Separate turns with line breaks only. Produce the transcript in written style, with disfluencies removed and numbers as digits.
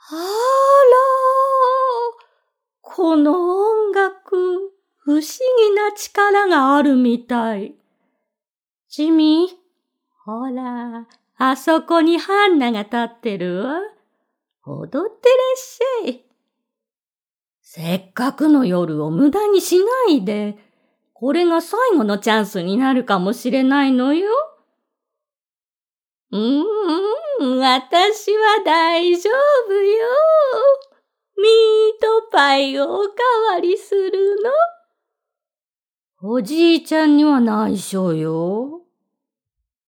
あら、この音楽、不思議な力があるみたい。ジミー、ほら、あそこにハンナが立ってるわ。踊ってらっしゃい。せっかくの夜を無駄にしないで、これが最後のチャンスになるかもしれないのよ。私は大丈夫よ。ミートパイをおかわりするの。おじいちゃんには内緒よ。